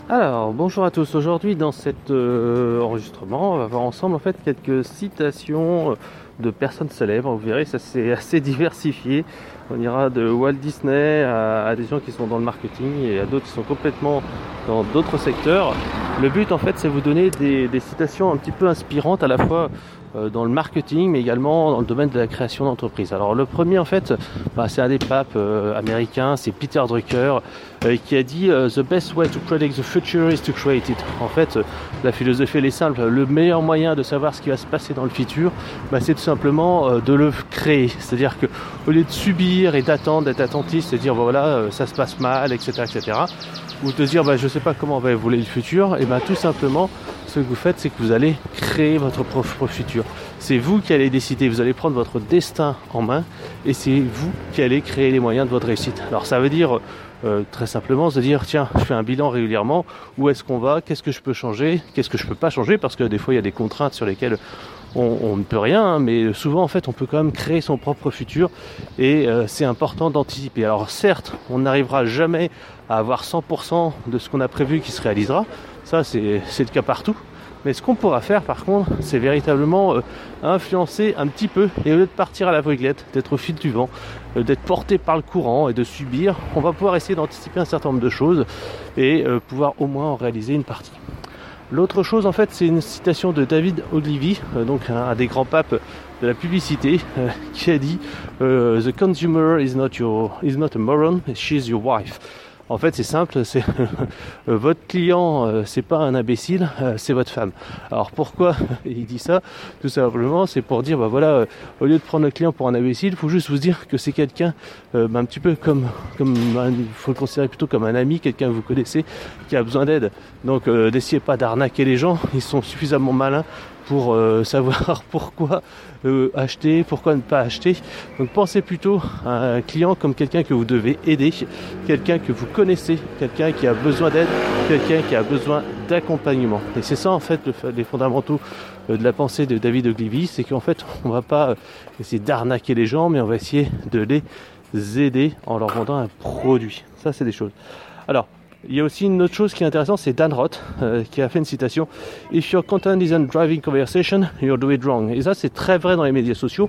Alors, bonjour à tous. Aujourd'hui, dans cet enregistrement, on va voir ensemble en fait quelques citations de personnes célèbres. Vous verrez, ça c'est assez diversifié. On ira de Walt Disney à des gens qui sont dans le marketing et à d'autres qui sont complètement dans d'autres secteurs. Le but en fait, c'est vous donner des citations un petit peu inspirantes à la fois dans le marketing, mais également dans le domaine de la création d'entreprise. Alors le premier en fait, c'est un des papes américains, c'est Peter Drucker, qui a dit The best way to predict the future is to create it. En fait, la philosophie elle est simple, le meilleur moyen de savoir ce qui va se passer dans le futur, c'est tout simplement de le créer. C'est-à-dire que au lieu de subir et d'attendre, d'être attentiste, de dire voilà, ça se passe mal, etc., ou de dire je sais pas comment va évoluer le futur, et tout simplement ce que vous faites, c'est que vous allez créer votre propre futur. C'est vous qui allez décider, vous allez prendre votre destin en main et c'est vous qui allez créer les moyens de votre réussite. Alors ça veut dire très simplement se dire tiens, je fais un bilan régulièrement, où est-ce qu'on va, qu'est-ce que je peux changer, qu'est-ce que je peux pas changer, parce que des fois il y a des contraintes sur lesquelles on ne peut rien, mais souvent en fait on peut quand même créer son propre futur et c'est important d'anticiper. Alors certes, on n'arrivera jamais à avoir 100% de ce qu'on a prévu qui se réalisera, ça c'est le cas partout. Mais ce qu'on pourra faire par contre, c'est véritablement influencer un petit peu, et au lieu de partir à l'aveuglette, d'être au fil du vent, d'être porté par le courant et de subir, on va pouvoir essayer d'anticiper un certain nombre de choses et pouvoir au moins en réaliser une partie. L'autre chose en fait, c'est une citation de David Ogilvy, donc un des grands papes de la publicité, qui a dit The consumer is not a moron, she's your wife. En fait, c'est simple, c'est votre client, c'est pas un imbécile, c'est votre femme. Alors pourquoi il dit ça? Tout simplement, c'est pour dire, au lieu de prendre le client pour un imbécile, il faut juste vous dire que c'est quelqu'un, un petit peu comme faut le considérer plutôt comme un ami, quelqu'un que vous connaissez, qui a besoin d'aide. Donc, n'essayez pas d'arnaquer les gens, ils sont suffisamment malins pour savoir pourquoi acheter, pourquoi ne pas acheter. Donc pensez plutôt à un client comme quelqu'un que vous devez aider, quelqu'un que vous connaissez, quelqu'un qui a besoin d'aide, quelqu'un qui a besoin d'accompagnement. Et c'est ça en fait les fondamentaux de la pensée de David Ogilvy, c'est qu'en fait on va pas essayer d'arnaquer les gens, mais on va essayer de les aider en leur vendant un produit. Ça c'est des choses. Alors, il y a aussi une autre chose qui est intéressante, c'est Dan Roth qui a fait une citation If your content isn't driving conversation, you're doing it wrong. Et ça c'est très vrai dans les médias sociaux.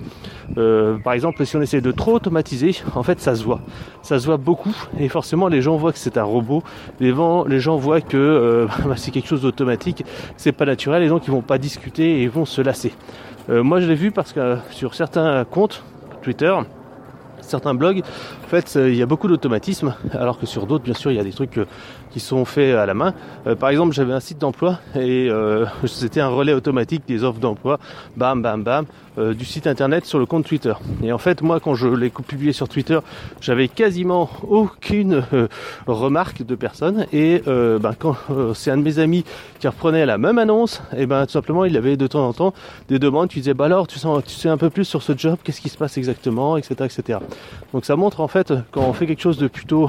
Par exemple, si on essaie de trop automatiser, en fait ça se voit beaucoup et forcément les gens voient que c'est un robot, les gens voient que c'est quelque chose d'automatique, c'est pas naturel, et donc ils vont pas discuter et ils vont se lasser. Moi je l'ai vu parce que sur certains comptes Twitter, certains blogs, en fait, il y a beaucoup d'automatisme, alors que sur d'autres, bien sûr, il y a des trucs qui sont faits à la main. Par exemple, j'avais un site d'emploi et c'était un relais automatique des offres d'emploi, bam, bam, bam, du site internet sur le compte Twitter. Et en fait, moi, quand je l'ai publié sur Twitter, j'avais quasiment aucune remarque de personne. Et quand c'est un de mes amis qui reprenait la même annonce, et tout simplement, il avait de temps en temps des demandes qui disaient alors, tu sais un peu plus sur ce job, qu'est-ce qui se passe exactement, etc. Donc ça montre en fait quand on fait quelque chose de plutôt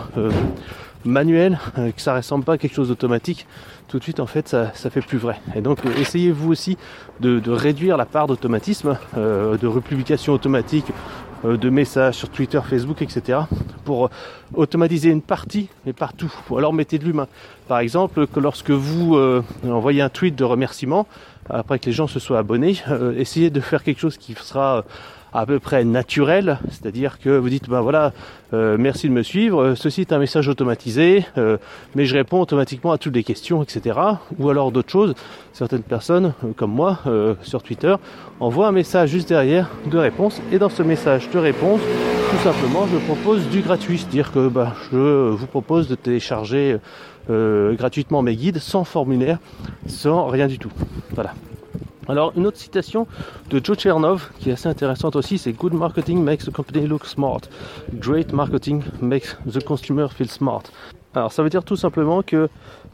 manuel, que ça ressemble pas à quelque chose d'automatique, tout de suite en fait ça fait plus vrai. Et donc essayez vous aussi de réduire la part d'automatisme, de republication automatique de messages sur Twitter, Facebook, etc. pour automatiser une partie, mais partout. Ou alors mettez de l'humain. Par exemple, que lorsque vous envoyez un tweet de remerciement, après que les gens se soient abonnés, essayez de faire quelque chose qui sera à peu près naturel, c'est-à-dire que vous dites merci de me suivre, ceci est un message automatisé, mais je réponds automatiquement à toutes les questions, etc. Ou alors d'autres choses, certaines personnes comme moi sur Twitter envoient un message juste derrière de réponse, et dans ce message de réponse, tout simplement je propose du gratuit, c'est-à-dire que je vous propose de télécharger gratuitement mes guides sans formulaire, sans rien du tout. Voilà. Alors une autre citation de Joe Chernov qui est assez intéressante aussi, c'est Good marketing makes the company look smart. Great marketing makes the consumer feel smart. Alors ça veut dire tout simplement que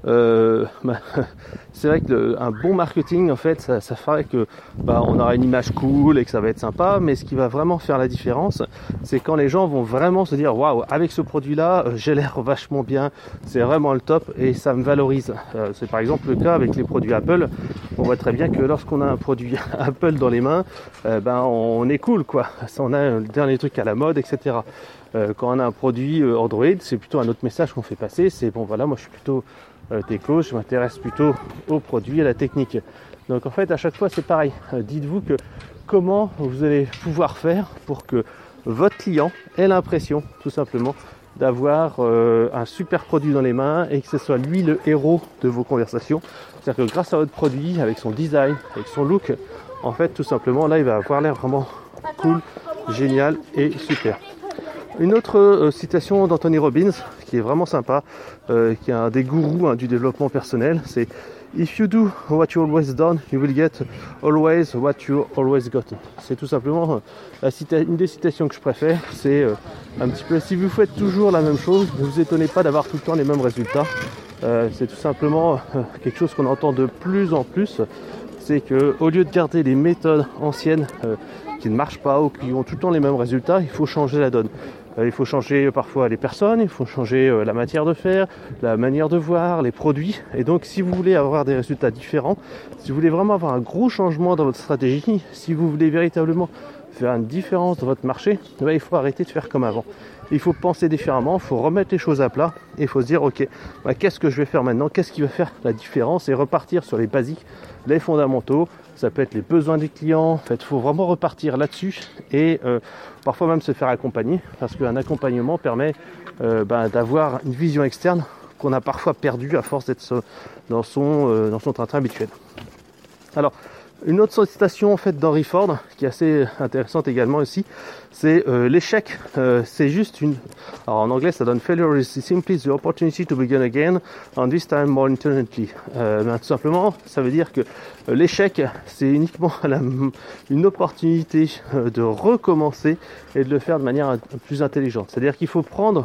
c'est vrai que un bon marketing en fait ça ferait que on aura une image cool et que ça va être sympa, mais ce qui va vraiment faire la différence, c'est quand les gens vont vraiment se dire waouh, avec ce produit là j'ai l'air vachement bien, c'est vraiment le top et ça me valorise. C'est par exemple le cas avec les produits Apple. On voit très bien que lorsqu'on a un produit Apple dans les mains, on est cool quoi, on a le dernier truc à la mode, etc. Quand on a un produit Android, c'est plutôt un autre message qu'on fait passer, c'est moi je suis plutôt tes causes, je m'intéresse plutôt aux produits, à la technique. Donc en fait à chaque fois c'est pareil, dites-vous que comment vous allez pouvoir faire pour que votre client ait l'impression tout simplement d'avoir un super produit dans les mains et que ce soit lui le héros de vos conversations. C'est-à-dire que grâce à votre produit, avec son design, avec son look, en fait tout simplement là il va avoir l'air vraiment cool, génial et super. Une autre citation d'Anthony Robbins qui est vraiment sympa, qui est un des gourous du développement personnel, c'est If you do what you always done, you will get always what you always gotten. C'est tout simplement une des citations que je préfère. C'est un petit peu, si vous faites toujours la même chose, ne vous étonnez pas d'avoir tout le temps les mêmes résultats. C'est tout simplement quelque chose qu'on entend de plus en plus. C'est qu'au lieu de garder les méthodes anciennes qui ne marchent pas ou qui ont tout le temps les mêmes résultats, il faut changer la donne. Il faut changer parfois les personnes, il faut changer la matière de faire, la manière de voir, les produits. Et donc si vous voulez avoir des résultats différents, si vous voulez vraiment avoir un gros changement dans votre stratégie, si vous voulez véritablement faire une différence dans votre marché, il faut arrêter de faire comme avant. Il faut penser différemment, il faut remettre les choses à plat et il faut se dire ok, qu'est-ce que je vais faire maintenant, qu'est-ce qui va faire la différence et repartir sur les basiques, les fondamentaux. Ça peut être les besoins des clients. En fait, il faut vraiment repartir là-dessus et parfois même se faire accompagner parce qu'un accompagnement permet d'avoir une vision externe qu'on a parfois perdue à force d'être dans son train-train habituel. Alors, une autre citation en fait d'Henry Ford qui est assez intéressante également aussi, c'est l'échec, c'est juste une... Alors en anglais ça donne failure is simply the opportunity to begin again and this time more intelligently. Tout simplement ça veut dire que l'échec c'est uniquement une opportunité de recommencer et de le faire de manière plus intelligente. C'est-à-dire qu'il faut prendre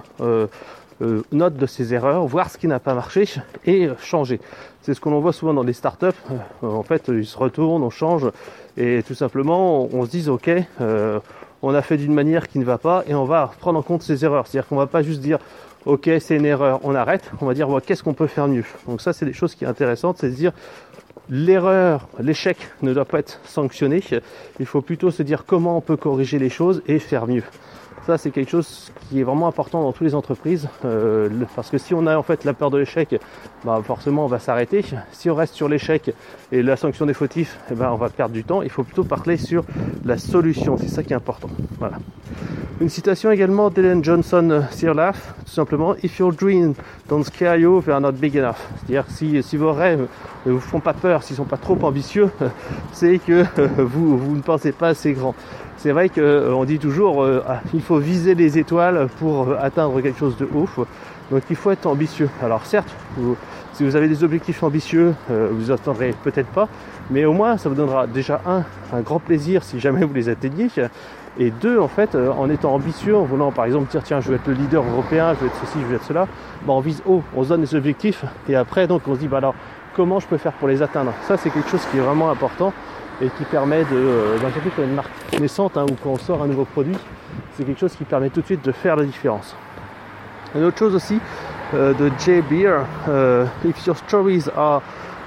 note de ses erreurs, voir ce qui n'a pas marché et changer. C'est ce qu'on voit souvent dans les startups. En fait, ils se retournent, on change et tout simplement, on se dit ok, on a fait d'une manière qui ne va pas et on va prendre en compte ses erreurs. C'est-à-dire qu'on va pas juste dire ok, c'est une erreur, on arrête. On va dire qu'est-ce qu'on peut faire mieux. Donc ça, c'est des choses qui sont intéressantes, c'est de dire l'erreur, l'échec ne doit pas être sanctionné. Il faut plutôt se dire comment on peut corriger les choses et faire mieux. Ça, c'est quelque chose qui est vraiment important dans toutes les entreprises parce que si on a en fait la peur de l'échec, forcément on va s'arrêter. Si on reste sur l'échec et la sanction des fautifs, on va perdre du temps. Il faut plutôt parler sur la solution, c'est ça qui est important. Voilà. Une citation également d'Ellen Johnson Sirleaf, tout simplement If your dreams don't scare you, they are not big enough. C'est-à-dire si vos rêves ne vous font pas peur, s'ils sont pas trop ambitieux, c'est que vous ne pensez pas assez grand. C'est vrai qu'on dit toujours il faut viser les étoiles pour atteindre quelque chose de haut. Donc il faut être ambitieux. Alors certes, si vous avez des objectifs ambitieux, vous n'atteindrez peut-être pas, mais au moins ça vous donnera déjà un grand plaisir si jamais vous les atteignez. Et deux, en fait, en étant ambitieux, en voulant par exemple dire tiens je vais être le leader européen, je vais être ceci, je vais être cela, on vise haut, on se donne des objectifs et après donc on se dit alors comment je peux faire pour les atteindre. Ça c'est quelque chose qui est vraiment important et qui permet surtout quand une marque naissante ou quand on sort un nouveau produit, c'est quelque chose qui permet tout de suite de faire la différence. Une autre chose aussi de Jay Beer, if your stories are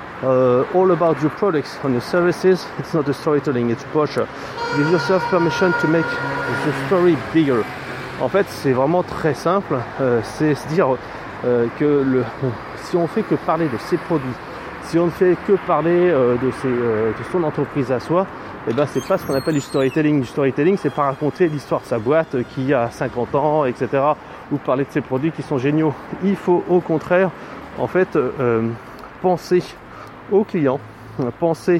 all about your products and your services, it's not a storytelling, it's brochure. Give yourself permission to make the story bigger. En fait, c'est vraiment très simple, c'est se dire que si on fait que parler de ses produits, si on ne fait que parler de son entreprise à soi, c'est pas ce qu'on appelle du storytelling. Du storytelling, c'est pas raconter l'histoire de sa boîte qui a 50 ans, etc. ou parler de ses produits qui sont géniaux. Il faut au contraire, en fait, penser aux clients, penser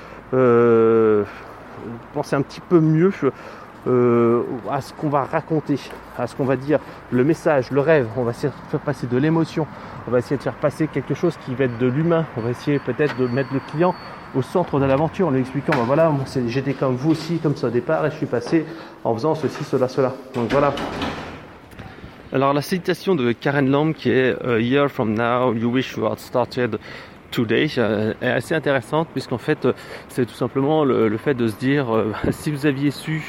un petit peu mieux à ce qu'on va raconter, à ce qu'on va dire, le message, le rêve. On va essayer de faire passer de l'émotion, on va essayer de faire passer quelque chose qui va être de l'humain, on va essayer peut-être de mettre le client au centre de l'aventure en lui expliquant voilà, moi, j'étais comme vous aussi, comme ça au départ et je suis passé en faisant ceci, cela, cela. Donc voilà. Alors la citation de Karen Lamb qui est A year from now you wish you had started Today est assez intéressante, puisqu'en fait c'est tout simplement le fait de se dire si vous aviez su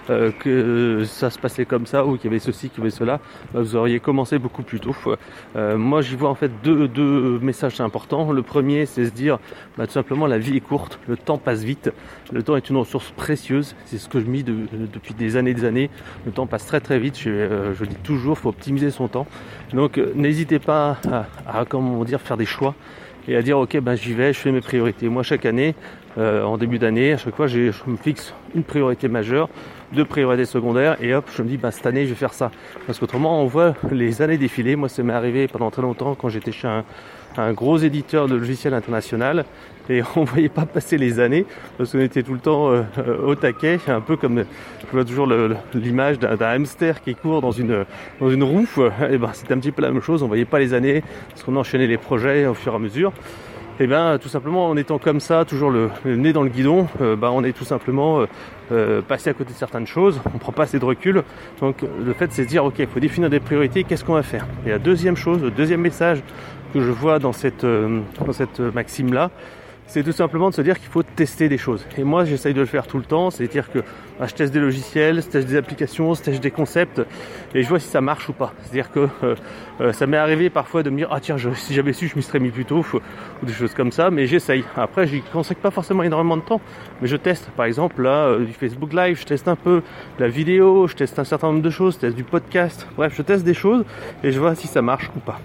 que ça se passait comme ça, ou qu'il y avait ceci, qu'il y avait cela, vous auriez commencé beaucoup plus tôt. Moi j'y vois en fait deux messages importants. Le premier, c'est se dire tout simplement la vie est courte, le temps passe vite, le temps est une ressource précieuse, c'est ce que je mis depuis des années, le temps passe très très vite, je dis toujours, il faut optimiser son temps. Donc n'hésitez pas à comment dire, faire des choix et à dire ok, j'y vais, je fais mes priorités. Moi chaque année, en début d'année, à chaque fois je me fixe une priorité majeure, 2 priorités secondaires, et hop, je me dis cette année je vais faire ça, parce qu'autrement on voit les années défiler. Moi ça m'est arrivé pendant très longtemps quand j'étais chez un gros éditeur de logiciels international, et on voyait pas passer les années parce qu'on était tout le temps au taquet, un peu comme je vois toujours l'image d'un hamster qui court dans une roue. Et c'était un petit peu la même chose, on voyait pas les années parce qu'on enchaînait les projets au fur et à mesure. Et tout simplement en étant comme ça, toujours le nez dans le guidon, on est tout simplement passé à côté de certaines choses, on prend pas assez de recul. Donc le fait c'est de dire ok, il faut définir des priorités, qu'est-ce qu'on va faire. Et la deuxième chose, le deuxième message que je vois dans cette maxime là, c'est tout simplement de se dire qu'il faut tester des choses. Et moi j'essaye de le faire tout le temps, c'est-à-dire que je teste des logiciels, je teste des applications, je teste des concepts, et je vois si ça marche ou pas. C'est-à-dire que ça m'est arrivé parfois de me dire tiens, si j'avais su je m'y serais mis plus tôt, ou des choses comme ça, mais j'essaye. Après j'y consacre pas forcément énormément de temps, mais je teste. Par exemple là, du Facebook Live, je teste un peu la vidéo, je teste un certain nombre de choses, je teste du podcast, bref je teste des choses et je vois si ça marche ou pas.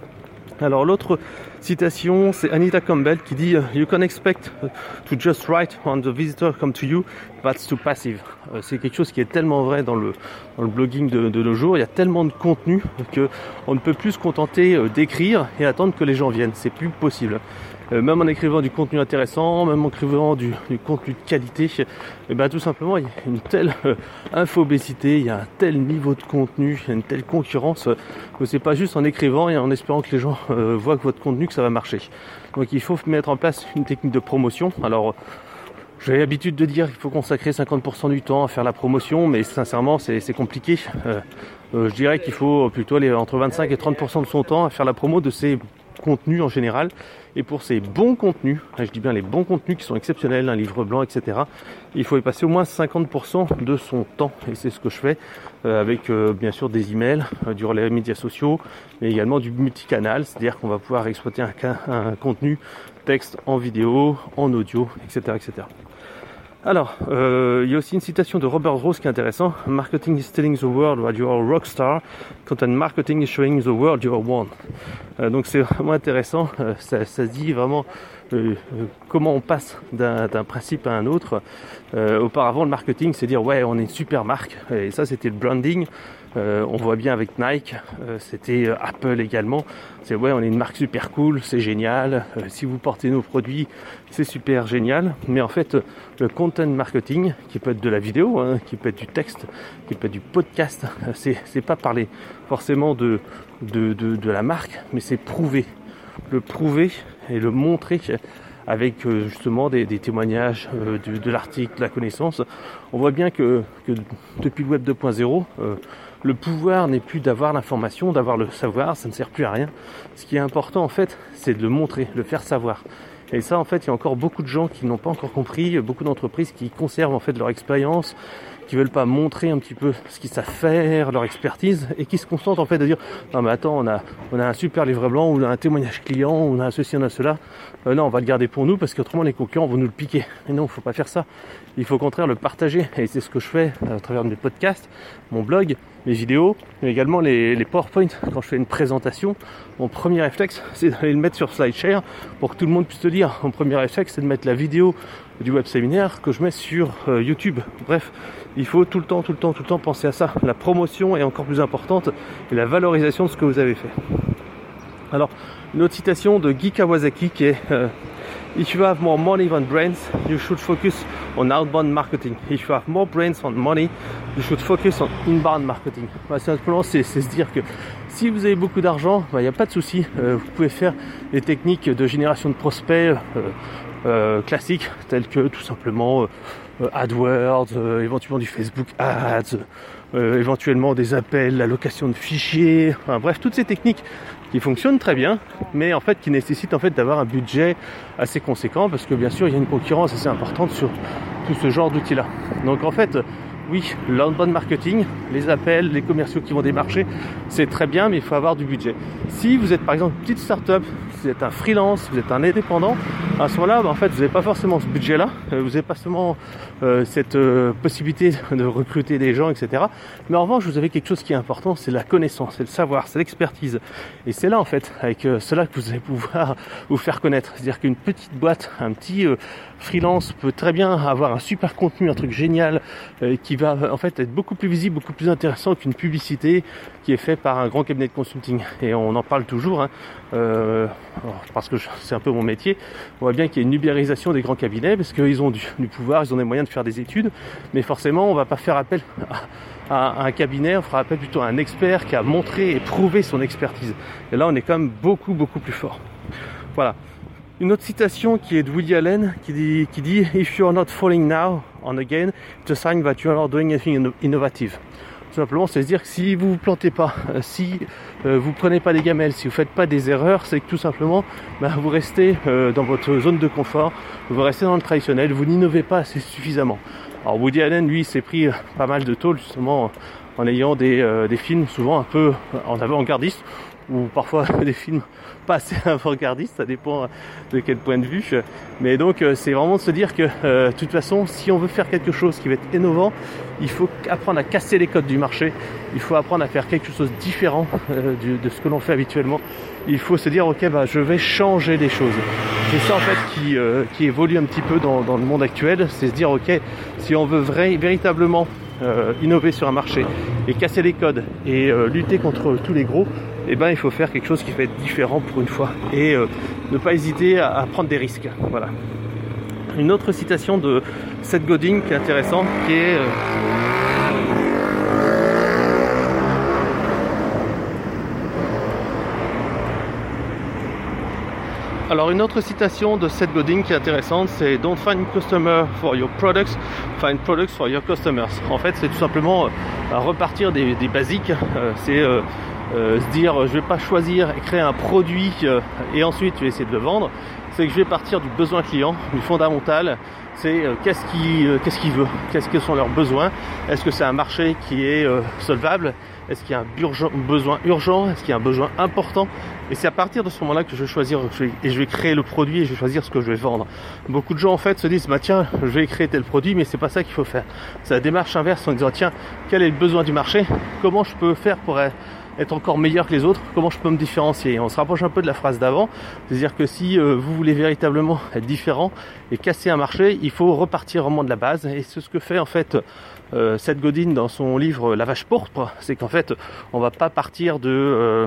Alors l'autre citation, c'est Anita Campbell qui dit You can expect to just write when the visitor come to you, but it's too passive. C'est quelque chose qui est tellement vrai dans le blogging de nos jours. Il y a tellement de contenu que on ne peut plus se contenter d'écrire et attendre que les gens viennent. C'est plus possible. Même en écrivant du contenu intéressant, même en écrivant du contenu de qualité, tout simplement il y a une telle infobésité, il y a un tel niveau de contenu, il y a une telle concurrence que c'est pas juste en écrivant et en espérant que les gens voient que votre contenu que ça va marcher. Donc il faut mettre en place une technique de promotion. Alors j'ai l'habitude de dire qu'il faut consacrer 50% du temps à faire la promotion, mais sincèrement c'est compliqué. Je dirais qu'il faut plutôt aller entre 25 et 30% de son temps à faire la promo de ses contenus en général. Et pour ces bons contenus, je dis bien les bons contenus qui sont exceptionnels, un livre blanc, etc., il faut y passer au moins 50% de son temps. Et c'est ce que je fais avec bien sûr des emails, du relais médias sociaux, mais également du multicanal, c'est-à-dire qu'on va pouvoir exploiter un contenu texte en vidéo, en audio, etc. etc. Alors, il y a aussi une citation de Robert Rose qui est intéressant. Marketing is telling the world that you are a rockstar. Content marketing is showing the world you are one. Donc c'est vraiment intéressant. Ça dit vraiment comment on passe d'un principe à un autre. Auparavant, le marketing, c'est dire ouais, on est une super marque. Et ça, c'était le branding. On voit bien avec Nike, c'était Apple également. C'est ouais, on est une marque super cool, c'est génial. Si vous portez nos produits, c'est super génial. Mais en fait, le content marketing, qui peut être de la vidéo, qui peut être du texte, qui peut être du podcast, c'est pas parler forcément de la marque, mais c'est le prouver et le montrer avec justement des témoignages de l'article, de la connaissance. On voit bien que depuis le web 2.0, le pouvoir n'est plus d'avoir l'information, d'avoir le savoir, ça ne sert plus à rien. Ce qui est important en fait, c'est de le montrer, de le faire savoir. Et ça en fait, il y a encore beaucoup de gens qui n'ont pas encore compris, beaucoup d'entreprises qui conservent en fait leur expérience, qui veulent pas montrer un petit peu ce qu'ils savent faire, leur expertise, et qui se contentent en fait de dire non mais attends, on a un super livre blanc, ou on a un témoignage client, on a ceci, on a cela. Non, on va le garder pour nous parce qu'autrement les concurrents vont nous le piquer. Mais non, faut pas faire ça. Il faut au contraire le partager, et c'est ce que je fais à travers mes podcasts, mon blog, mes vidéos, mais également les PowerPoint. Quand je fais une présentation, mon premier réflexe, c'est d'aller le mettre sur SlideShare pour que tout le monde puisse le lire. Mon premier réflexe, c'est de mettre la vidéo du web séminaire que je mets sur YouTube. Bref, il faut tout le temps penser à ça. La promotion est encore plus importante, et la valorisation de ce que vous avez fait. Alors, une autre citation de Guy Kawasaki qui est If you have more money than brains, you should focus on outbound marketing. If you have more brains than money, you should focus on inbound marketing. Simplement, c'est se dire que si vous avez beaucoup d'argent, il n'y a pas de souci. Vous pouvez faire des techniques de génération de prospects classiques, telles que tout simplement AdWords, éventuellement du Facebook Ads, éventuellement des appels, la location de fichiers, enfin, bref, toutes ces techniques qui fonctionnent très bien, mais en fait qui nécessitent en fait d'avoir un budget assez conséquent, parce que bien sûr il y a une concurrence assez importante sur tout ce genre d'outils-là. Donc en fait, oui, l'outbound marketing, les appels, les commerciaux qui vont démarcher, c'est très bien, mais il faut avoir du budget. Si vous êtes par exemple une petite start-up, vous êtes un freelance, vous êtes un indépendant, à ce moment-là, en fait, vous n'avez pas forcément ce budget-là, vous n'avez pas seulement cette possibilité de recruter des gens, etc. Mais en revanche, vous avez quelque chose qui est important, c'est la connaissance, c'est le savoir, c'est l'expertise. Et c'est là, en fait, avec cela que vous allez pouvoir vous faire connaître. C'est-à-dire qu'une petite boîte, un petit freelance peut très bien avoir un super contenu, un truc génial, qui va en fait être beaucoup plus visible, beaucoup plus intéressant qu'une publicité qui est faite par un grand cabinet de consulting. Et on en parle toujours, hein, parce que c'est un peu mon métier. On voit bien qu'il y a une ubérisation des grands cabinets, parce qu'ils ont du pouvoir, ils ont des moyens de faire des études, mais forcément on va pas faire appel à un cabinet, on fera appel plutôt à un expert qui a montré et prouvé son expertise. Et là on est quand même beaucoup plus fort. Voilà. Une autre citation qui est de Woody Allen qui dit If you are not falling now on again, it's a sign that you are not doing anything innovative. Tout simplement, c'est se dire que si vous vous plantez pas, si vous prenez pas des gamelles, si vous faites pas des erreurs, c'est que tout simplement vous restez dans votre zone de confort, vous restez dans le traditionnel, vous n'innovez pas assez suffisamment. Alors Woody Allen, lui, s'est pris pas mal de tôle justement en ayant des films souvent un peu en avant-gardistes, ou parfois des films pas assez avant-gardistes, ça dépend de quel point de vue. Mais donc c'est vraiment de se dire que de toute façon, si on veut faire quelque chose qui va être innovant, il faut apprendre à casser les codes du marché, il faut apprendre à faire quelque chose de différent de ce que l'on fait habituellement. Il faut se dire ok, je vais changer les choses. C'est ça en fait qui évolue un petit peu dans le monde actuel, c'est se dire ok, si on veut véritablement innover sur un marché et casser les codes et lutter contre tous les gros, il faut faire quelque chose qui va être différent pour une fois et ne pas hésiter à prendre des risques. Voilà. Une autre citation de Seth Godin qui est intéressante, qui est Alors une autre citation de Seth Godin qui est intéressante, c'est Don't find customer for your products, find products for your customers. En fait, c'est tout simplement repartir des basiques, c'est se dire je vais pas choisir et créer un produit et ensuite je vais essayer de le vendre. C'est que je vais partir du besoin client, du fondamental. C'est qu'est-ce qu'il veut, qu'est-ce que sont leurs besoins, est-ce que c'est un marché qui est solvable, est-ce qu'il y a un besoin urgent, est-ce qu'il y a un besoin important, et c'est à partir de ce moment-là que je vais choisir et je vais créer le produit et je vais choisir ce que je vais vendre. Beaucoup de gens en fait se disent tiens, je vais créer tel produit, mais c'est pas ça qu'il faut faire. C'est la démarche inverse en disant tiens, quel est le besoin du marché, comment je peux faire pour être encore meilleur que les autres, comment je peux me différencier. On se rapproche un peu de la phrase d'avant, c'est-à-dire que si vous voulez véritablement être différent et casser un marché, il faut repartir vraiment de la base, et c'est ce que fait en fait Seth Godin dans son livre La vache pourpre, c'est qu'en fait on va pas partir de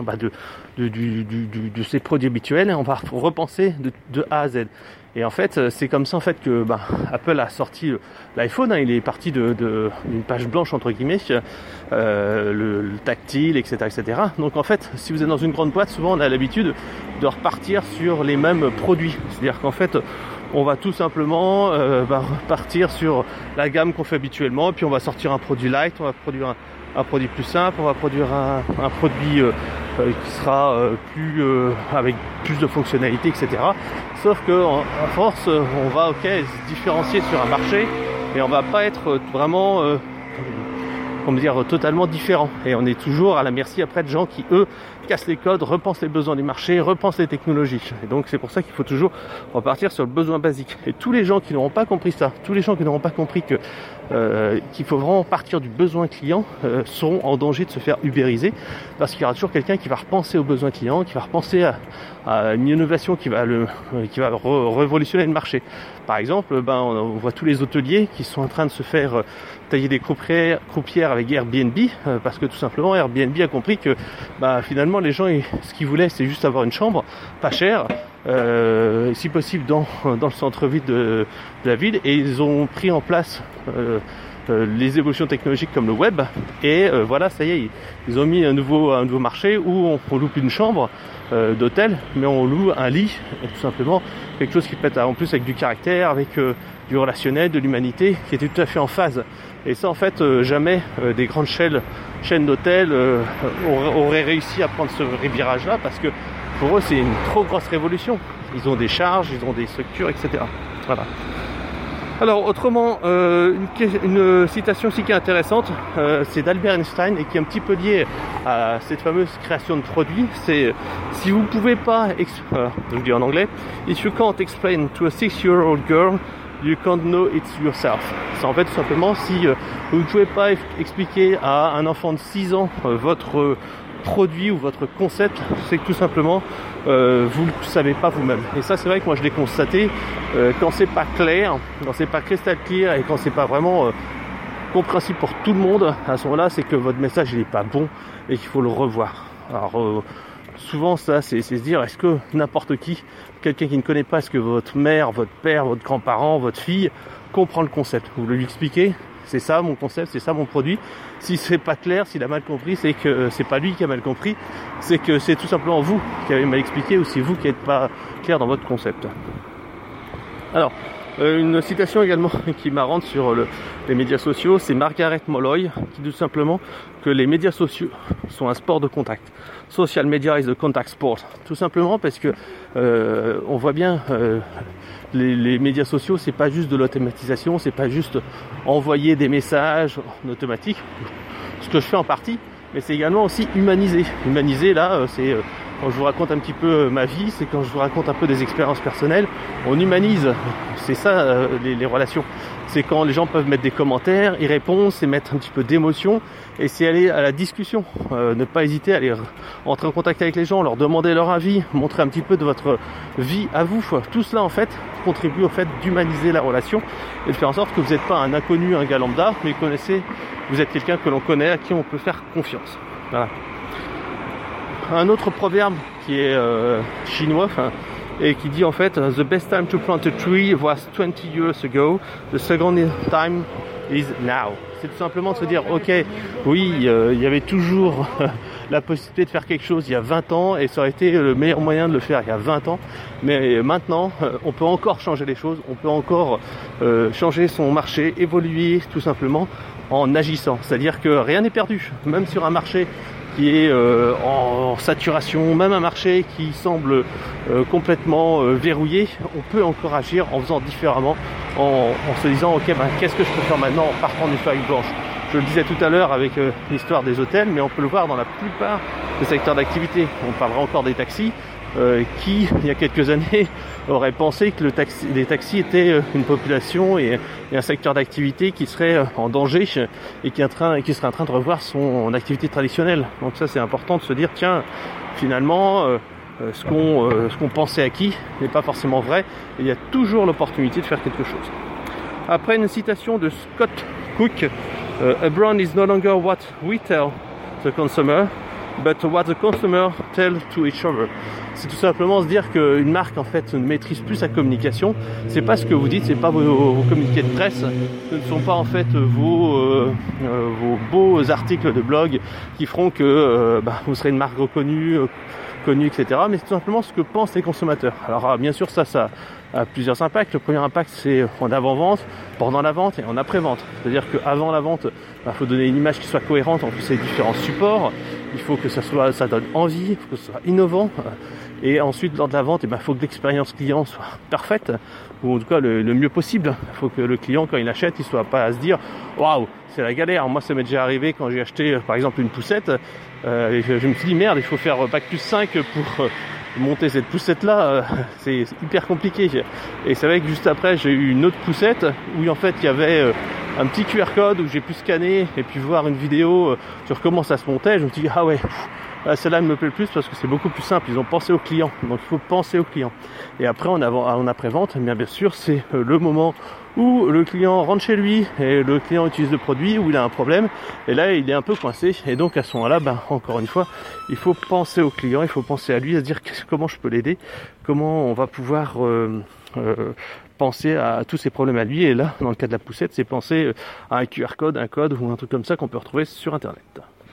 ces produits habituels, on va repenser de A à Z. Et en fait, c'est comme ça en fait que Apple a sorti l'iPhone, il est parti d'une page blanche entre guillemets, le tactile, etc., etc. Donc en fait, si vous êtes dans une grande boîte, souvent on a l'habitude de repartir sur les mêmes produits. C'est-à-dire qu'en fait, on va tout simplement repartir sur la gamme qu'on fait habituellement, puis on va sortir un produit light, on va produire un produit plus simple, on va produire un produit qui sera avec plus de fonctionnalités, etc. Sauf que à force, on va se différencier sur un marché et on va pas être vraiment totalement différent. Et on est toujours à la merci après de gens qui, eux, cassent les codes, repensent les besoins du marché, repensent les technologies. Et donc c'est pour ça qu'il faut toujours repartir sur le besoin basique. Et tous les gens qui n'auront pas compris ça, tous les gens qui n'auront pas compris qu'il faut vraiment partir du besoin client seront en danger de se faire ubériser, parce qu'il y aura toujours quelqu'un qui va repenser aux besoins clients, qui va repenser à une innovation qui va révolutionner le marché. Par exemple, on voit tous les hôteliers qui sont en train de se faire tailler des croupières avec Airbnb, parce que tout simplement Airbnb a compris que finalement les gens, ce qu'ils voulaient, c'est juste avoir une chambre pas chère, si possible dans le centre-ville de la ville, et ils ont pris en place les évolutions technologiques comme le web, et voilà, ça y est, ils ont mis un nouveau marché où on loue plus une chambre d'hôtel, mais on loue un lit, et tout simplement quelque chose qui peut être en plus avec du caractère, avec du relationnel, de l'humanité, qui était tout à fait en phase. Et ça, en fait, jamais des grandes chaînes d'hôtels auraient réussi à prendre ce virage-là, parce que pour eux, c'est une trop grosse révolution. Ils ont des charges, ils ont des structures, etc. Voilà. Alors, autrement, une citation aussi qui est intéressante, c'est d'Albert Einstein, et qui est un petit peu liée à cette fameuse création de produits. C'est si vous pouvez pas, je dis en anglais, if you can't explain to a 6-year-old girl, you can't know it yourself. C'est en fait tout simplement si vous ne pouvez pas expliquer à un enfant de 6 ans votre produit ou votre concept, c'est que tout simplement vous ne le savez pas vous-même. Et ça, c'est vrai que moi je l'ai constaté quand c'est pas clair, quand c'est pas crystal clear, et quand c'est pas vraiment compréhensible pour tout le monde, à ce moment-là, c'est que votre message il est pas bon et qu'il faut le revoir. Alors souvent ça, c'est se dire, est-ce que n'importe qui, quelqu'un qui ne connaît pas, est-ce que votre mère, votre père, votre grand-parent, votre fille comprend le concept? Vous lui expliquez, c'est ça mon concept, c'est ça mon produit. Si c'est pas clair, s'il a mal compris, c'est que c'est pas lui qui a mal compris, c'est que c'est tout simplement vous qui avez mal expliqué, ou c'est vous qui n'êtes pas clair dans votre concept. Alors, une citation également qui est marrante sur les médias sociaux, c'est Margaret Molloy qui dit tout simplement que les médias sociaux sont un sport de contact. Social media is a contact sport. Tout simplement parce que on voit bien les médias sociaux, c'est pas juste de l'automatisation, c'est pas juste envoyer des messages en automatique, ce que je fais en partie, mais c'est également aussi humaniser. Humaniser là, c'est quand je vous raconte un petit peu ma vie, c'est quand je vous raconte un peu des expériences personnelles, on humanise. C'est ça les relations. C'est quand les gens peuvent mettre des commentaires, y répondre, c'est mettre un petit peu d'émotion, et c'est aller à la discussion. Ne pas hésiter à aller entrer en contact avec les gens, leur demander leur avis, montrer un petit peu de votre vie à vous. Tout cela en fait contribue au fait d'humaniser la relation et de faire en sorte que vous n'êtes pas un inconnu, un gars lambda, mais vous êtes quelqu'un que l'on connaît, à qui on peut faire confiance. Voilà. Un autre proverbe qui est chinois, et qui dit en fait the best time to plant a tree was 20 years ago, the second time is now. C'est tout simplement de se dire ok, oui, il y avait toujours la possibilité de faire quelque chose il y a 20 ans, et ça aurait été le meilleur moyen de le faire il y a 20 ans, mais maintenant on peut encore changer les choses, on peut encore changer son marché, évoluer tout simplement en agissant. C'est-à-dire que rien n'est perdu, même sur un marché qui est en saturation, même un marché qui semble complètement verrouillé, on peut encore agir en faisant différemment, en se disant ok, qu'est-ce que je peux faire maintenant en partant d'une feuille blanche. Je le disais tout à l'heure avec l'histoire des hôtels, mais on peut le voir dans la plupart des secteurs d'activité. On parlera encore des taxis, qui, il y a quelques années, auraient pensé que les taxis étaient une population et un secteur d'activité qui serait en danger et qui serait en train de revoir son activité traditionnelle. Donc ça, c'est important de se dire, tiens, finalement, ce qu'on pensait acquis n'est pas forcément vrai, et il y a toujours l'opportunité de faire quelque chose. Après, une citation de Scott Cook, a brand is no longer what we tell the consumer, but what the consumer tell to each other. C'est tout simplement se dire qu'une marque en fait ne maîtrise plus sa communication. C'est pas ce que vous dites, c'est pas vos communiqués de presse, ce ne sont pas en fait vos beaux articles de blog qui feront que vous serez une marque reconnue, connue, etc. Mais c'est tout simplement ce que pensent les consommateurs. Alors bien sûr ça a plusieurs impacts. Le premier impact, c'est en avant-vente, pendant la vente et en après-vente. C'est-à-dire qu'avant la vente, faut donner une image qui soit cohérente entre ces différents supports. Il faut que ça donne envie, il faut que ce soit innovant. Et ensuite, lors de la vente, il faut que l'expérience client soit parfaite, ou en tout cas le mieux possible. Il faut que le client, quand il achète, il soit pas à se dire « Waouh, c'est la galère ». Moi, ça m'est déjà arrivé quand j'ai acheté, par exemple, une poussette. Et je me suis dit « Merde, il faut faire bac plus 5 pour monter cette poussette-là. » C'est hyper compliqué. Et c'est vrai que juste après, j'ai eu une autre poussette où en fait, il y avait un petit QR code où j'ai pu scanner et puis voir une vidéo sur comment ça se montait. Je me suis dit « Ah ouais ». Celle-là me plaît le plus parce que c'est beaucoup plus simple, ils ont pensé au client, donc il faut penser au client. Et après en après-vente, bien sûr, c'est le moment où le client rentre chez lui et le client utilise le produit, où il a un problème, et là il est un peu coincé, et donc à ce moment-là, encore une fois, il faut penser au client, il faut penser à lui, à se dire comment je peux l'aider, comment on va pouvoir penser à tous ces problèmes à lui. Et là, dans le cas de la poussette, c'est penser à un QR code, un code ou un truc comme ça qu'on peut retrouver sur Internet.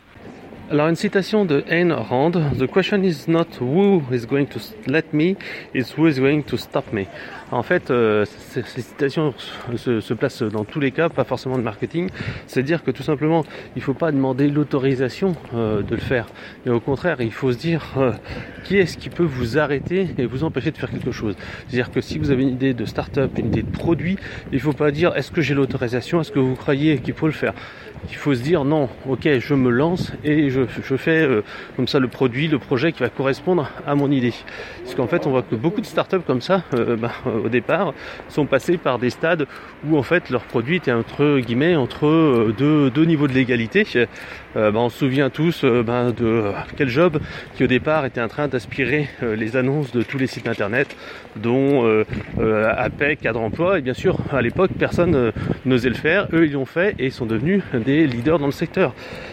Alors une citation de Ayn Rand, "The question is not who is going to let me, it's who is going to stop me." En fait, ces citations se placent dans tous les cas, pas forcément de marketing. C'est-à-dire que tout simplement, il ne faut pas demander l'autorisation de le faire. Et au contraire, il faut se dire qui est-ce qui peut vous arrêter et vous empêcher de faire quelque chose. C'est-à-dire que si vous avez une idée de start-up, une idée de produit, il ne faut pas dire est-ce que j'ai l'autorisation, est-ce que vous croyez qu'il faut le faire. Il faut se dire non, ok, je me lance et je fais comme ça le produit, le projet qui va correspondre à mon idée. Parce qu'en fait, on voit que beaucoup de startups comme ça, au départ, sont passés par des stades où en fait leur produit était entre guillemets entre deux niveaux de légalité. On se souvient tous de quel job qui au départ était en train d'aspirer les annonces de tous les sites internet, dont APEC, Cadre Emploi, et bien sûr à l'époque personne n'osait le faire. Eux ils l'ont fait et ils sont devenus des leaders dans le secteur.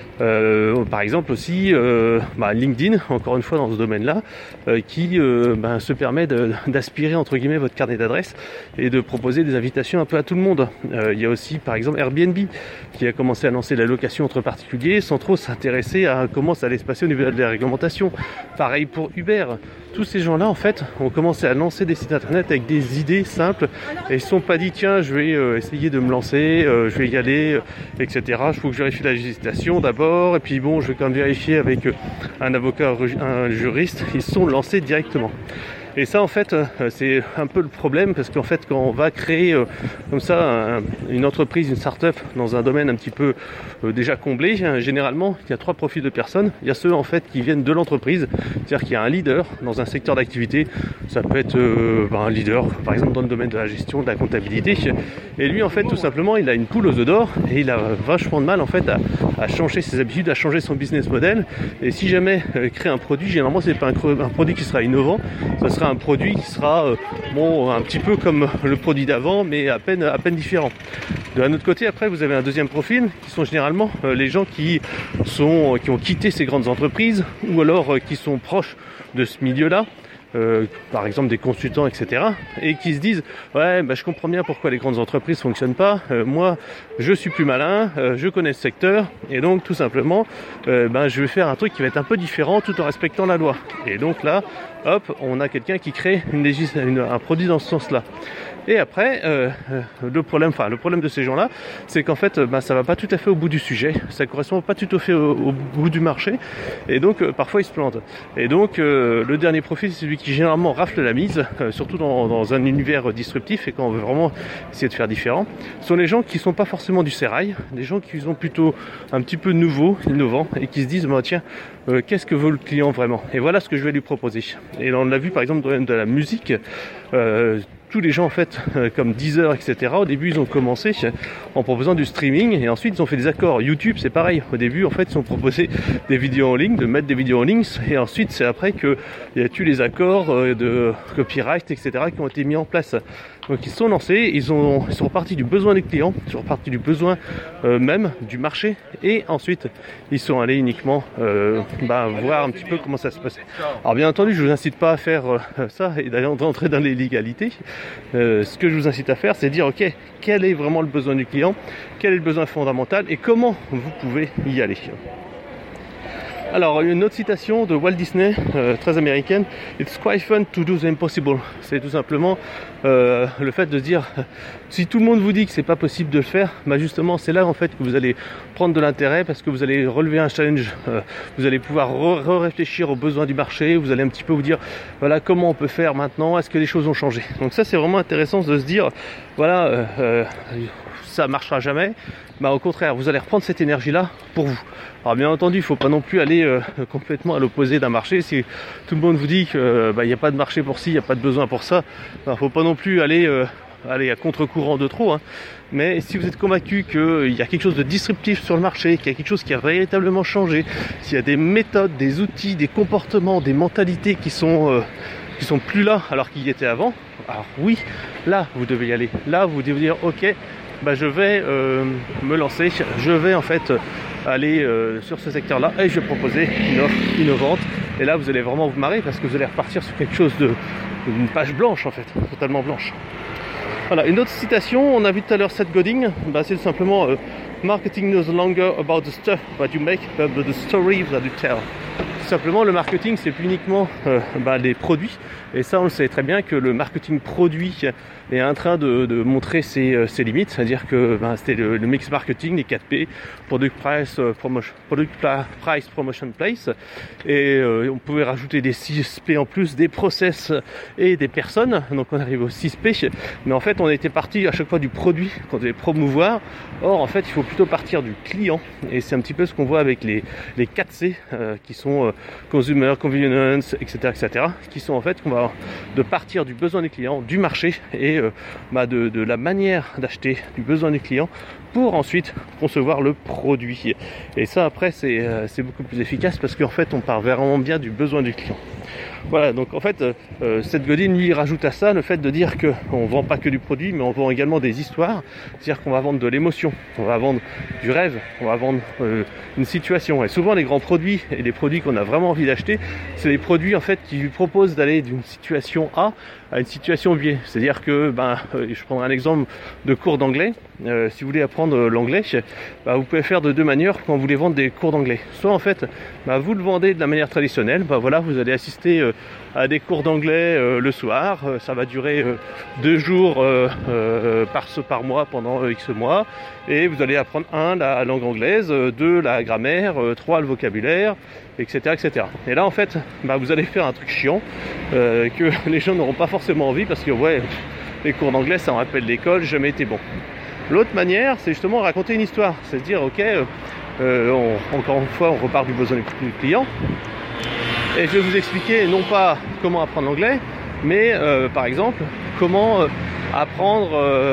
Par exemple aussi LinkedIn, encore une fois dans ce domaine-là, qui se permet d'aspirer entre guillemets votre carnet d'adresses et de proposer des invitations un peu à tout le monde. Il y a aussi par exemple Airbnb qui a commencé à lancer la location entre particuliers sans trop s'intéresser à comment ça allait se passer au niveau de la réglementation. Pareil pour Uber. Tous ces gens-là en fait ont commencé à lancer des sites internet avec des idées simples et ils ne se sont pas dit tiens je vais essayer de me lancer, je vais y aller, etc. Il faut que je vérifie la législation d'abord et puis bon je vais quand même vérifier avec un avocat, un juriste. Ils se sont lancés directement. Et ça en fait c'est un peu le problème parce qu'en fait quand on va créer comme ça une entreprise, une start-up dans un domaine un petit peu déjà comblé, généralement il y a 3 profils de personnes. Il y a ceux en fait qui viennent de l'entreprise, c'est-à-dire qu'il y a un leader dans un secteur d'activité, ça peut être un leader par exemple dans le domaine de la gestion, de la comptabilité, et lui en fait tout simplement il a une poule aux œufs d'or et il a vachement de mal en fait à changer ses habitudes, à changer son business model. Et si jamais crée un produit, généralement c'est pas un produit qui sera innovant, ça sera un produit qui sera un petit peu comme le produit d'avant mais à peine différent. De l'autre côté après vous avez un deuxième profil qui sont généralement les gens qui ont quitté ces grandes entreprises ou alors qui sont proches de ce milieu-là. Par exemple des consultants, etc. et qui se disent ouais je comprends bien pourquoi les grandes entreprises fonctionnent pas, moi je suis plus malin, je connais ce secteur et donc tout simplement je vais faire un truc qui va être un peu différent tout en respectant la loi. Et donc là hop on a quelqu'un qui crée un produit dans ce sens-là. Et après, le problème de ces gens-là, c'est qu'en fait, ça va pas tout à fait au bout du sujet, ça correspond pas tout à fait au bout du marché, et donc parfois ils se plantent. Et donc le dernier profil, c'est celui qui généralement rafle la mise, surtout dans un univers disruptif et quand on veut vraiment essayer de faire différent. Ce sont les gens qui sont pas forcément du sérail, des gens qui sont plutôt un petit peu nouveaux, innovants, et qui se disent tiens, qu'est-ce que veut le client vraiment ? Et voilà ce que je vais lui proposer. Et là, on l'a vu par exemple dans la musique. Tous les gens en fait comme Deezer, etc. au début ils ont commencé en proposant du streaming et ensuite ils ont fait des accords. YouTube c'est pareil, au début en fait ils ont proposé des vidéos en ligne, de mettre des vidéos en ligne et ensuite c'est après qu'il y a eu les accords de copyright, etc. qui ont été mis en place. Donc ils se sont lancés, ils sont repartis du besoin des clients, ils sont repartis du besoin même du marché et ensuite ils sont allés uniquement voir un petit peu comment ça se passait. Alors bien entendu je vous incite pas à faire ça et d'entrer dans l'illégalité. Ce que je vous incite à faire c'est dire ok, quel est vraiment le besoin du client, quel est le besoin fondamental et comment vous pouvez y aller. Alors une autre citation de Walt Disney, très américaine, "It's quite fun to do the impossible." C'est tout simplement le fait de se dire, si tout le monde vous dit que c'est pas possible de le faire, justement c'est là en fait que vous allez prendre de l'intérêt parce que vous allez relever un challenge, vous allez pouvoir réfléchir aux besoins du marché, vous allez un petit peu vous dire voilà comment on peut faire maintenant, est-ce que les choses ont changé. Donc ça c'est vraiment intéressant de se dire voilà ça marchera jamais. Au contraire, vous allez reprendre cette énergie-là pour vous. Alors bien entendu, il ne faut pas non plus aller complètement à l'opposé d'un marché. Si tout le monde vous dit qu'il n'y a pas de marché pour ci, il n'y a pas de besoin pour ça, il ne faut pas non plus aller à contre-courant de trop. Mais si vous êtes convaincu qu'il y a quelque chose de disruptif sur le marché, qu'il y a quelque chose qui a véritablement changé, s'il y a des méthodes, des outils, des comportements, des mentalités qui sont plus là alors qu'ils y étaient avant, alors oui, là vous devez y aller. Là vous devez dire ok, je vais me lancer, je vais en fait aller sur ce secteur-là et je vais proposer une offre innovante. Et là, vous allez vraiment vous marrer parce que vous allez repartir sur quelque chose d'une page blanche en fait, totalement blanche. Voilà, une autre citation, on a vu tout à l'heure Seth Godin, c'est tout simplement marketing no longer about the stuff that you make, but the story that you tell. Tout simplement, le marketing, c'est plus uniquement les produits. Et ça, on le sait très bien que le marketing produit est en train de montrer ses limites. C'est-à-dire que c'était le mix marketing, les 4P, Product Price, Promotion Place. Et on pouvait rajouter des 6P en plus, des process et des personnes. Donc on arrive aux 6P. Mais en fait, on était parti à chaque fois du produit qu'on devait promouvoir. Or, en fait, il faut plutôt partir du client. Et c'est un petit peu ce qu'on voit avec les 4C qui sont Consumer, Convenience, etc., qui sont en fait qu'on va de partir du besoin du client, du marché et de la manière d'acheter, du besoin du client pour ensuite concevoir le produit. Et ça après c'est beaucoup plus efficace parce qu'en fait on part vraiment bien du besoin du client. Voilà, donc en fait, Seth Godin lui rajoute à ça le fait de dire qu'on ne vend pas que du produit, mais on vend également des histoires. C'est-à-dire qu'on va vendre de l'émotion, on va vendre du rêve, on va vendre une situation. Et souvent, les grands produits et les produits qu'on a vraiment envie d'acheter, c'est les produits en fait qui lui proposent d'aller d'une situation A à une situation B. C'est-à-dire que, je prendrai un exemple de cours d'anglais. Si vous voulez apprendre l'anglais, vous pouvez faire de deux manières quand vous voulez vendre des cours d'anglais. Soit en fait, vous le vendez de la manière traditionnelle. Vous allez assister à des cours d'anglais le soir. Ça va durer 2 jours par mois pendant X mois. Et vous allez apprendre 1, la langue anglaise, 2, la grammaire, 3, le vocabulaire, etc. Et là, en fait, vous allez faire un truc chiant que les gens n'auront pas forcément envie parce que, les cours d'anglais, ça me rappelle l'école, j'ai jamais été bon. L'autre manière, c'est justement raconter une histoire. C'est se dire, encore une fois, on repart du besoin du client. Et je vais vous expliquer non pas comment apprendre l'anglais, mais par exemple, comment apprendre,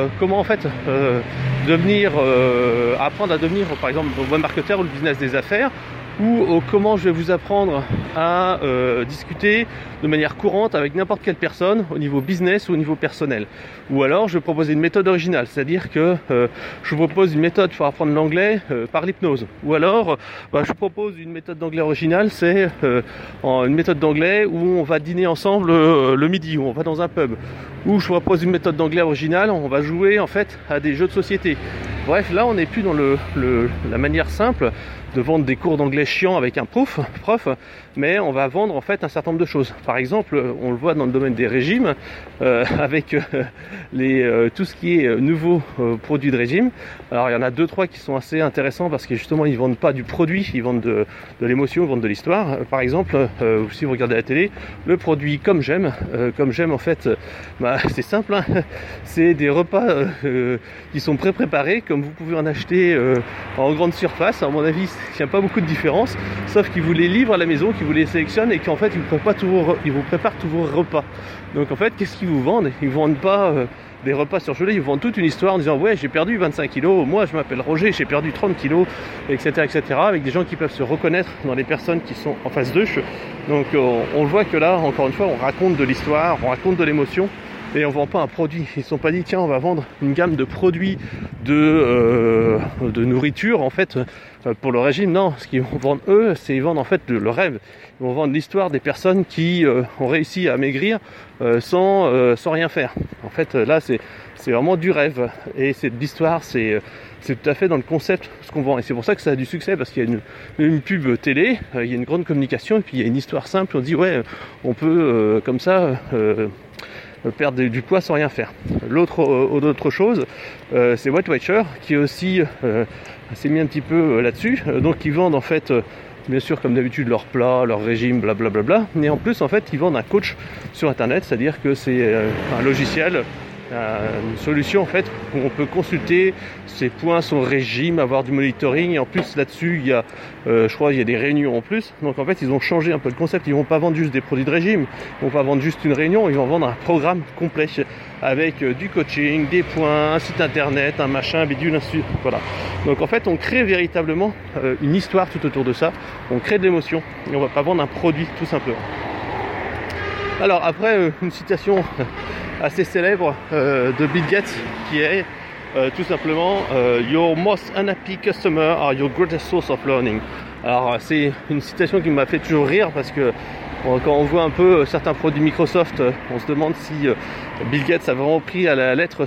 apprendre à devenir, par exemple, web marketeur ou le business des affaires, ou comment je vais vous apprendre à discuter de manière courante avec n'importe quelle personne au niveau business ou au niveau personnel. Ou alors je vais proposer une méthode originale, c'est-à-dire que je vous propose une méthode pour apprendre l'anglais par l'hypnose. Ou alors je vous propose une méthode d'anglais originale, c'est une méthode d'anglais où on va dîner ensemble le midi, où on va dans un pub. Ou je vous propose une méthode d'anglais originale, on va jouer en fait à des jeux de société. Bref, là on n'est plus dans la manière simple de vendre des cours d'anglais chiants avec un prof, mais on va vendre en fait un certain nombre de choses. Par exemple, on le voit dans le domaine des régimes, avec tout ce qui est nouveaux produits de régime. Alors il y en a 2-3 qui sont assez intéressants parce que justement ils vendent pas du produit, ils vendent de l'émotion, ils vendent de l'histoire. Par exemple, si vous regardez la télé, le produit Comme J'aime en fait, c'est simple, hein. C'est des repas qui sont pré-préparés, comme vous pouvez en acheter en grande surface. À mon avis, il n'y a pas beaucoup de différence, sauf qu'ils vous les livrent à la maison, qu'ils vous les sélectionnent et qu'en fait ils vous préparent tous vos repas. Donc en fait, qu'est-ce qu'ils vous vendent? Ils ne vendent pas des repas surgelés, ils vendent toute une histoire en disant j'ai perdu 25 kilos, moi je m'appelle Roger, j'ai perdu 30 kilos, etc., avec des gens qui peuvent se reconnaître dans les personnes qui sont en face d'eux. Donc on voit que là, encore une fois, on raconte de l'histoire, on raconte de l'émotion. Et on ne vend pas un produit. Ils ne se sont pas dit tiens, on va vendre une gamme de produits de nourriture en fait pour le régime. Non, ce qu'ils vont vendre eux, c'est ils vendent en fait le rêve. Ils vont vendre l'histoire des personnes qui ont réussi à maigrir sans rien faire. En fait là c'est vraiment du rêve et c'est de l'histoire, c'est tout à fait dans le concept ce qu'on vend. Et c'est pour ça que ça a du succès parce qu'il y a une pub télé, il y a une grande communication et puis il y a une histoire simple. On dit on peut comme ça perdre du poids sans rien faire. L'autre chose, c'est Weight Watcher qui est aussi s'est mis un petit peu là-dessus. Donc ils vendent en fait, bien sûr comme d'habitude, leurs plats, leur régime, blablabla. Mais en plus en fait ils vendent un coach sur internet, c'est-à-dire que c'est un logiciel, une solution en fait où on peut consulter ses points, son régime, avoir du monitoring et en plus là-dessus il y a je crois il y a des réunions en plus. Donc en fait ils ont changé un peu le concept, ils vont pas vendre juste des produits de régime, ils vont pas vendre juste une réunion, ils vont vendre un programme complet avec du coaching, des points, un site internet, un machin, bidule, ainsi. Voilà. Donc en fait on crée véritablement une histoire tout autour de ça, on crée de l'émotion et on va pas vendre un produit tout simplement. Alors après une citation assez célèbre de Bill Gates qui est tout simplement Your most unhappy customers are your greatest source of learning. Alors c'est une citation qui m'a fait toujours rire parce que Quand on voit un peu certains produits Microsoft, on se demande si Bill Gates a vraiment pris à la lettre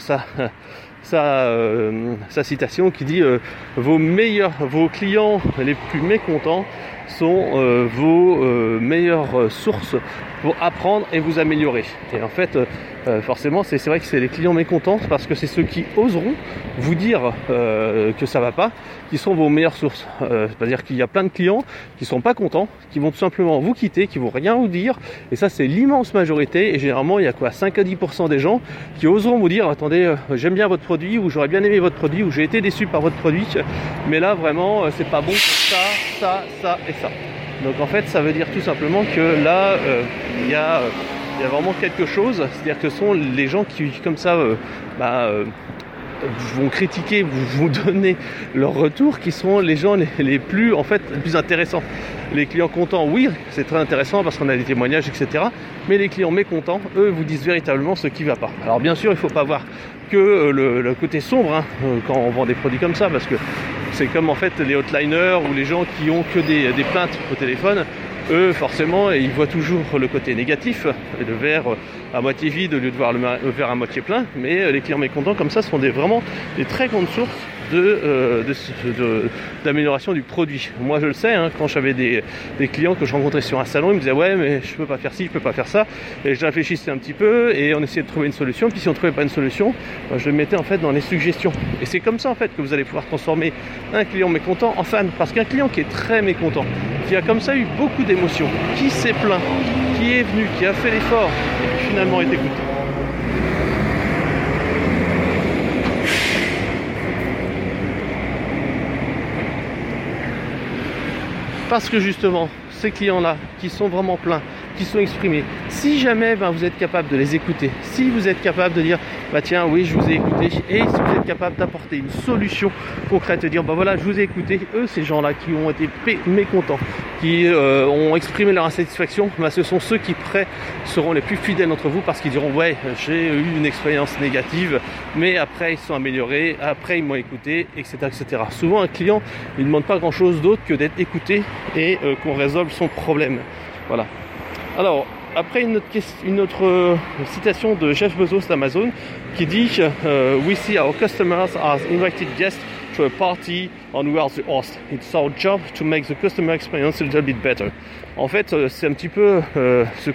sa citation qui dit vos clients les plus mécontents sont vos meilleures sources pour apprendre et vous améliorer. Et en fait, forcément, c'est vrai que c'est les clients mécontents parce que c'est ceux qui oseront vous dire que ça va pas, qui sont vos meilleures sources. C'est-à-dire qu'il y a plein de clients qui sont pas contents, qui vont tout simplement vous quitter, qui vont rien vous dire. Et ça, c'est l'immense majorité. Et généralement, il y a 5 à 10% des gens qui oseront vous dire attendez, j'aime bien votre produit, ou j'aurais bien aimé votre produit, ou j'ai été déçu par votre produit, mais là vraiment, c'est pas bon pour ça et ça. Donc en fait, ça veut dire tout simplement que là, il y a vraiment quelque chose, c'est-à-dire que ce sont les gens qui, comme ça, vont critiquer, vous donner leur retour, qui sont les gens les plus intéressants. Les clients contents, oui, c'est très intéressant parce qu'on a des témoignages, etc. Mais les clients mécontents, eux, vous disent véritablement ce qui ne va pas. Alors bien sûr, il ne faut pas voir que le côté sombre quand on vend des produits comme ça, parce que c'est comme en fait les hotliners ou les gens qui ont que des plaintes au téléphone. Eux, forcément, ils voient toujours le côté négatif, le verre à moitié vide au lieu de voir le verre à moitié plein. Mais les clients mécontents comme ça sont vraiment des très grandes sources d'amélioration du produit. Moi je le sais, quand j'avais des clients que je rencontrais sur un salon, ils me disaient ouais mais je peux pas faire ci, je peux pas faire ça, et je réfléchissais un petit peu et on essayait de trouver une solution, puis si on trouvait pas une solution, je le mettais en fait dans les suggestions, et c'est comme ça en fait que vous allez pouvoir transformer un client mécontent en fan, parce qu'un client qui est très mécontent, qui a comme ça eu beaucoup d'émotions, qui s'est plaint, qui est venu, qui a fait l'effort et qui finalement est écouté, parce que justement, ces clients-là, qui sont vraiment pleins, qui sont exprimés, si jamais vous êtes capable de les écouter, si vous êtes capable de dire tiens, oui, je vous ai écouté, et si vous êtes capable d'apporter une solution concrète, de dire voilà, je vous ai écouté, eux, ces gens-là qui ont été mécontents, qui ont exprimé leur insatisfaction, ce sont ceux qui seront les plus fidèles d'entre vous, parce qu'ils diront ouais, j'ai eu une expérience négative, mais après ils se sont améliorés, après ils m'ont écouté, etc., etc. Souvent un client, il ne demande pas grand-chose d'autre que d'être écouté et qu'on résolve son problème. Voilà. Alors, après une autre citation de Jeff Bezos d'Amazon qui dit We see our customers as invited guests to a party and we are the host. It's our job to make the customer experience a little bit better. En fait, c'est un petit peu ce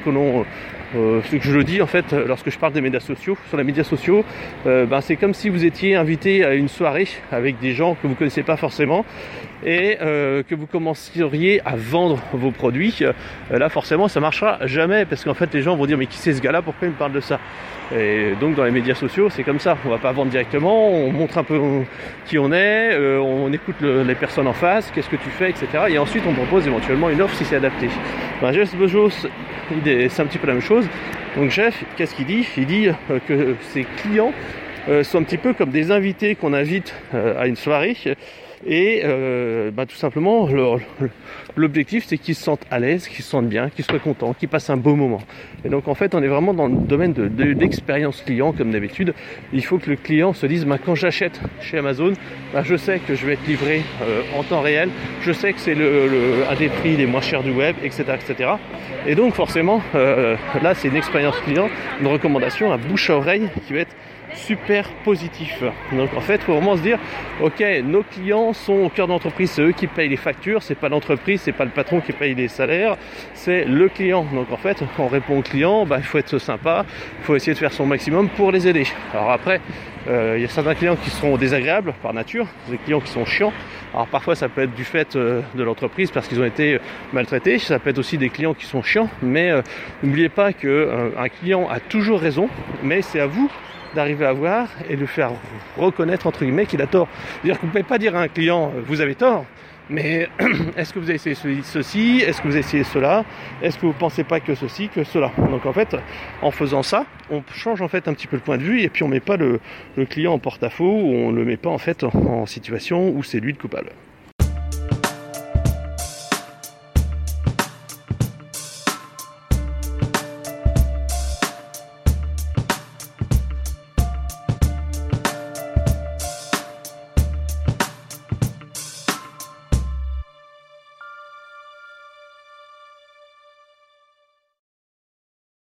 que je dis en fait lorsque je parle des médias sociaux. Sur les médias sociaux, c'est comme si vous étiez invité à une soirée avec des gens que vous ne connaissez pas forcément, et que vous commenceriez à vendre vos produits. Là forcément ça marchera jamais, parce qu'en fait les gens vont dire mais qui c'est ce gars-là, pourquoi il me parle de ça? Et donc dans les médias sociaux c'est comme ça, on va pas vendre directement, on montre un peu qui on est, on écoute les personnes en face, qu'est-ce que tu fais, etc. Et ensuite on propose éventuellement une offre si c'est adapté. Jeff Bezos, c'est un petit peu la même chose. Donc Jeff, qu'est-ce qu'il dit? Il dit que ses clients sont un petit peu comme des invités qu'on invite à une soirée, et tout simplement l'objectif c'est qu'ils se sentent à l'aise, qu'ils se sentent bien, qu'ils soient contents, qu'ils passent un beau moment. Et donc en fait on est vraiment dans le domaine d'expérience client comme d'habitude. Il faut que le client se dise quand j'achète chez Amazon, je sais que je vais être livré en temps réel, je sais que c'est un des prix les moins chers du web, etc., etc. Et donc forcément là c'est une expérience client, une recommandation à bouche à oreille qui va être super positif. Donc en fait, il faut vraiment se dire ok, nos clients sont au cœur de l'entreprise, c'est eux qui payent les factures, c'est pas l'entreprise, c'est pas le patron qui paye les salaires, c'est le client. Donc en fait, quand on répond au client, il faut être sympa, il faut essayer de faire son maximum pour les aider. Alors après, il y a certains clients qui seront désagréables par nature, des clients qui sont chiants. Alors parfois ça peut être du fait de l'entreprise parce qu'ils ont été maltraités, ça peut être aussi des clients qui sont chiants, mais n'oubliez pas qu'un client a toujours raison, mais c'est à vous d'arriver à voir et de faire reconnaître entre guillemets qu'il a tort. C'est-à-dire que vous ne pouvez pas dire à un client vous avez tort, mais est-ce que vous avez essayé ceci, est-ce que vous avez essayé cela, est-ce que vous ne pensez pas que ceci, que cela. Donc en fait, en faisant ça, on change en fait un petit peu le point de vue, et puis on ne met pas le client en porte-à-faux, ou on ne le met pas en fait en situation où c'est lui le coupable.